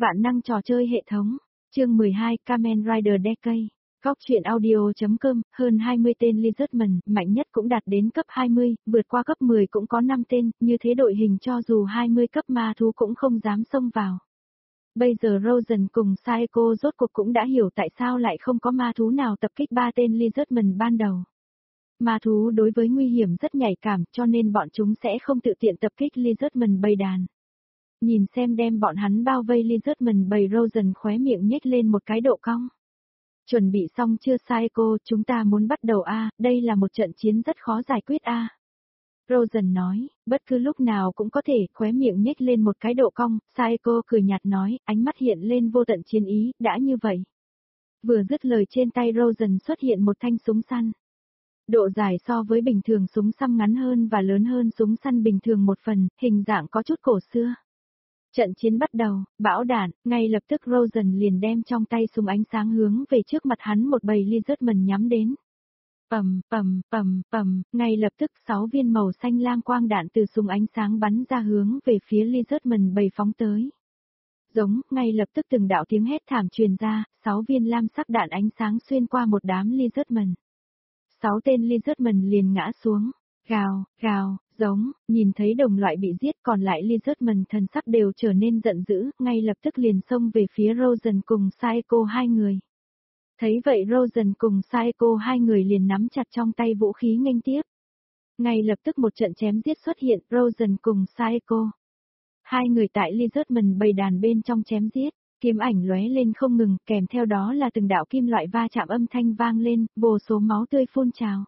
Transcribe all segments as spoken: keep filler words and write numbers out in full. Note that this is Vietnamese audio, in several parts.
Vạn năng trò chơi hệ thống. Chương mười hai, Kamen Rider Decade. Góc truyện audio.com, hơn hai mươi tên Lizardman, mạnh nhất cũng đạt đến cấp hai mươi, vượt qua cấp mười cũng có năm tên, như thế đội hình cho dù hai mươi cấp ma thú cũng không dám xông vào. Bây giờ Rosen cùng Saeko rốt cuộc cũng đã hiểu tại sao lại không có ma thú nào tập kích ba tên Lizardman ban đầu. Ma thú đối với nguy hiểm rất nhạy cảm, cho nên bọn chúng sẽ không tự tiện tập kích Lizardman bầy đàn. Nhìn xem đem bọn hắn bao vây Lizardman bầy, Rosen khóe miệng nhếch lên một cái độ cong. Chuẩn bị xong chưa Saeko, chúng ta muốn bắt đầu a, đây là một trận chiến rất khó giải quyết a. Rosen nói, bất cứ lúc nào cũng có thể, khóe miệng nhếch lên một cái độ cong, Saeko cười nhạt nói, ánh mắt hiện lên vô tận chiến ý, đã như vậy. Vừa dứt lời trên tay Rosen xuất hiện một thanh súng săn. Độ dài so với bình thường súng săn ngắn hơn và lớn hơn súng săn bình thường một phần, hình dạng có chút cổ xưa. Trận chiến bắt đầu, bão đạn, ngay lập tức Rosen liền đem trong tay súng ánh sáng hướng về trước mặt hắn một bầy Lizardman nhắm đến. Pầm, pầm, pầm, pầm, ngay lập tức sáu viên màu xanh lam quang đạn từ súng ánh sáng bắn ra hướng về phía Lizardman bầy phóng tới. Giống, ngay lập tức từng đạo tiếng hét thảm truyền ra, sáu viên lam sắc đạn ánh sáng xuyên qua một đám Lizardman. Sáu tên Lizardman liền ngã xuống, gào, gào, giống, nhìn thấy đồng loại bị giết, còn lại Lizardman thần sắc đều trở nên giận dữ, ngay lập tức liền xông về phía Rosen cùng Saeko hai người. Thấy vậy Rosen cùng Saeko hai người liền nắm chặt trong tay vũ khí nghênh tiếp. Ngay lập tức một trận chém giết xuất hiện, Rosen cùng Saeko. Hai người tại Lizardman bầy đàn bên trong chém giết, kiếm ảnh lóe lên không ngừng, kèm theo đó là từng đạo kim loại va chạm âm thanh vang lên, vô số máu tươi phun trào.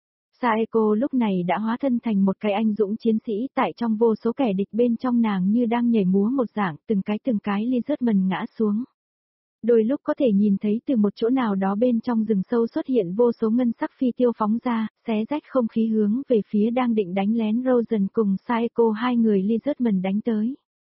Saeko lúc này đã hóa thân thành một cái anh dũng chiến sĩ, tại trong vô số kẻ địch bên trong nàng như đang nhảy múa một dạng, từng cái từng cái Lizardman ngã xuống. Đôi lúc có thể nhìn thấy từ một chỗ nào đó bên trong rừng sâu xuất hiện vô số ngân sắc phi tiêu phóng ra, xé rách không khí hướng về phía đang định đánh lén Rosen cùng Saeko hai người Lizardman đánh tới.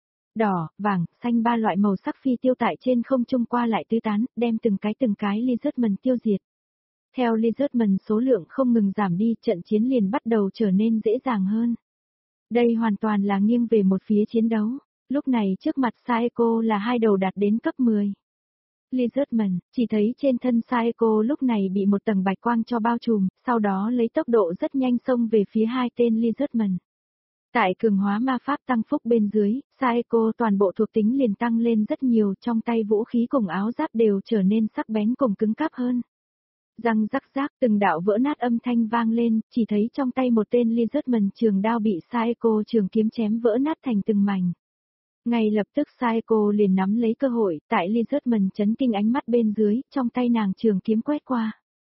Đỏ, vàng, xanh ba loại màu sắc phi tiêu tại trên không trung qua lại tứ tán, đem từng cái từng cái Lizardman tiêu diệt. Theo Lizardman số lượng không ngừng giảm đi, trận chiến liền bắt đầu trở nên dễ dàng hơn. Đây hoàn toàn là nghiêng về một phía chiến đấu, lúc này trước mặt Saeko là hai đầu đạt đến cấp mười. Lizardman, chỉ thấy trên thân Saeko lúc này bị một tầng bạch quang cho bao trùm, sau đó lấy tốc độ rất nhanh xông về phía hai tên Lizardman. Tại cường hóa ma pháp tăng phúc bên dưới, Saeko toàn bộ thuộc tính liền tăng lên rất nhiều, trong tay vũ khí cùng áo giáp đều trở nên sắc bén cùng cứng cáp hơn. Răng rắc rác, từng đạo vỡ nát âm thanh vang lên, chỉ thấy trong tay một tên Lizardman trường đao bị Saeko trường kiếm chém vỡ nát thành từng mảnh. Ngay lập tức Saeko liền nắm lấy cơ hội, tại Lizardman chấn kinh ánh mắt bên dưới, trong tay nàng trường kiếm quét qua.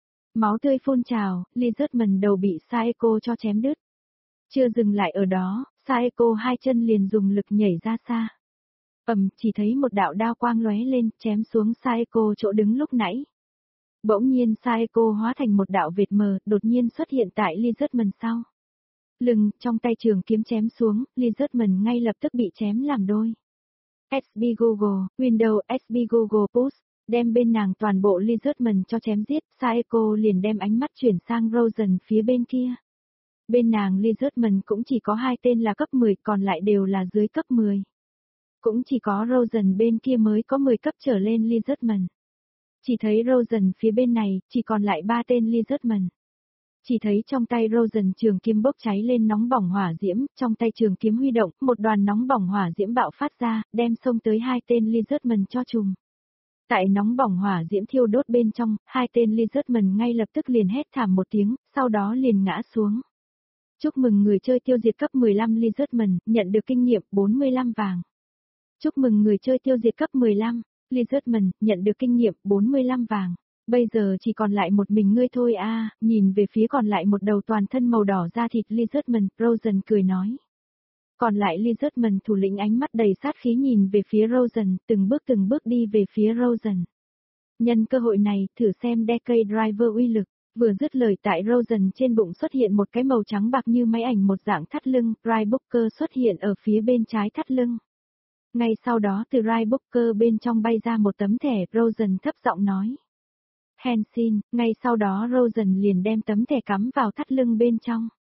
Máu tươi phun trào, Lizardman đầu bị Saeko cho chém đứt. Chưa dừng lại ở đó, Saeko hai chân liền dùng lực nhảy ra xa. Ầm, chỉ thấy một đạo đao quang lóe lên, chém xuống Saeko chỗ đứng lúc nãy. Bỗng nhiên Saeko hóa thành một đạo vệt mờ, đột nhiên xuất hiện tại Lizardman sau lưng, trong tay trường kiếm chém xuống, Lizardman ngay lập tức bị chém làm đôi. ét bê Google, Windows ét bê Google Push, đem bên nàng toàn bộ Lizardman cho chém giết, Saeko liền đem ánh mắt chuyển sang Rosen phía bên kia. Bên nàng Lizardman cũng chỉ có hai tên là cấp mười, còn lại đều là dưới cấp mười. Cũng chỉ có Rosen bên kia mới có mười cấp trở lên Lizardman. Chỉ thấy Rosen phía bên này, chỉ còn lại ba tên Lizardman. Chỉ thấy trong tay Rosen trường kiếm bốc cháy lên nóng bỏng hỏa diễm, trong tay trường kiếm huy động, một đoàn nóng bỏng hỏa diễm bạo phát ra, đem xông tới hai tên Lizardman cho trùm. Tại nóng bỏng hỏa diễm thiêu đốt bên trong, hai tên Lizardman ngay lập tức liền hét thảm một tiếng, sau đó liền ngã xuống. Chúc mừng người chơi tiêu diệt cấp mười lăm Lizardman, nhận được kinh nghiệm bốn mươi lăm vàng. Chúc mừng người chơi tiêu diệt cấp mười lăm Lizardman, nhận được kinh nghiệm bốn mươi lăm vàng. Bây giờ chỉ còn lại một mình ngươi thôi a. À, nhìn về phía còn lại một đầu toàn thân màu đỏ da thịt Lizardman, Rosen cười nói. Còn lại Lizardman thủ lĩnh ánh mắt đầy sát khí nhìn về phía Rosen, từng bước từng bước đi về phía Rosen. Nhân cơ hội này, thử xem Decade Driver uy lực. Vừa dứt lời tại Rosen trên bụng xuất hiện một cái màu trắng bạc như máy ảnh một dạng thắt lưng, Rybooker xuất hiện ở phía bên trái thắt lưng. Ngay sau đó từ Rybooker bên trong bay ra một tấm thẻ, Rosen thấp giọng nói. Henshin, ngay sau đó Rosen liền đem tấm thẻ cắm vào thắt lưng bên trong.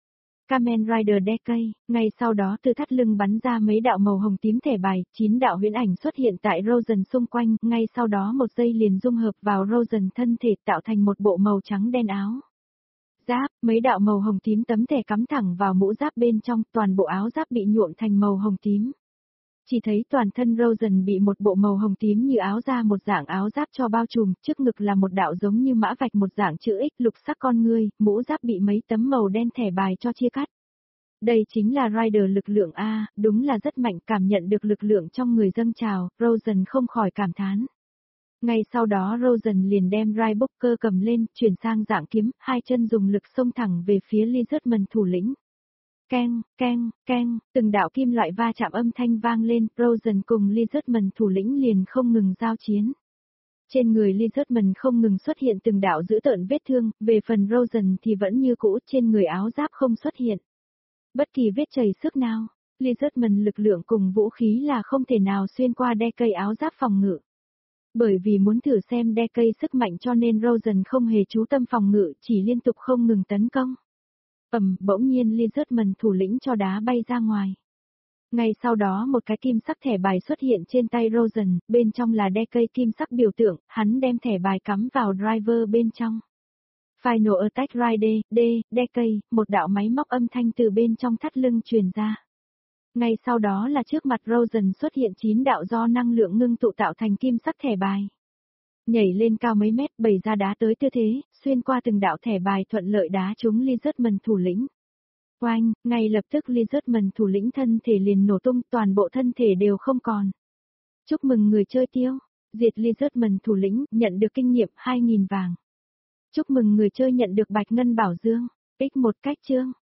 Kamen Rider Decade, ngay sau đó từ thắt lưng bắn ra mấy đạo màu hồng tím thẻ bài, chín đạo huyễn ảnh xuất hiện tại Rosen xung quanh, ngay sau đó một giây liền dung hợp vào Rosen thân thể tạo thành một bộ màu trắng đen áo. Giáp, mấy đạo màu hồng tím tấm thẻ cắm thẳng vào mũ giáp bên trong, toàn bộ áo giáp bị nhuộm thành màu hồng tím. Chỉ thấy toàn thân Rosen bị một bộ màu hồng tím như áo da một dạng áo giáp cho bao trùm, trước ngực là một đạo giống như mã vạch một dạng chữ X lục sắc con ngươi, mũ giáp bị mấy tấm màu đen thẻ bài cho chia cắt. Đây chính là Rider lực lượng A, đúng là rất mạnh, cảm nhận được lực lượng trong người dâng trào, Rosen không khỏi cảm thán. Ngay sau đó Rosen liền đem Rai Booker cầm lên, chuyển sang dạng kiếm, hai chân dùng lực xông thẳng về phía Lizardman thủ lĩnh. Keng, keng, keng, từng đạo kim loại va chạm âm thanh vang lên, Rosen cùng Lizardman thủ lĩnh liền không ngừng giao chiến. Trên người Lizardman không ngừng xuất hiện từng đạo dữ tợn vết thương, về phần Rosen thì vẫn như cũ, trên người áo giáp không xuất hiện bất kỳ vết chảy xước nào. Lizardman lực lượng cùng vũ khí là không thể nào xuyên qua đe cây áo giáp phòng ngự. Bởi vì muốn thử xem đe cây sức mạnh cho nên Rosen không hề chú tâm phòng ngự, chỉ liên tục không ngừng tấn công. Ầm, bỗng nhiên Lizardman thủ lĩnh cho đá bay ra ngoài. Ngay sau đó một cái kim sắc thẻ bài xuất hiện trên tay Rosen, bên trong là đe cây kim sắc biểu tượng, hắn đem thẻ bài cắm vào driver bên trong. Final Attack Ride, D, đe cây, một đạo máy móc âm thanh từ bên trong thắt lưng truyền ra. Ngay sau đó là trước mặt Rosen xuất hiện chín đạo do năng lượng ngưng tụ tạo thành kim sắc thẻ bài. Nhảy lên cao mấy mét, bày ra đá tới tư thế, xuyên qua từng đạo thẻ bài thuận lợi đá trúng Lizardman thủ lĩnh. Oanh, ngay lập tức Lizardman thủ lĩnh thân thể liền nổ tung, toàn bộ thân thể đều không còn. Chúc mừng người chơi tiêu, diệt Lizardman thủ lĩnh, nhận được kinh nghiệm hai nghìn vàng. Chúc mừng người chơi nhận được bạch ngân bảo dương, x một cách chương.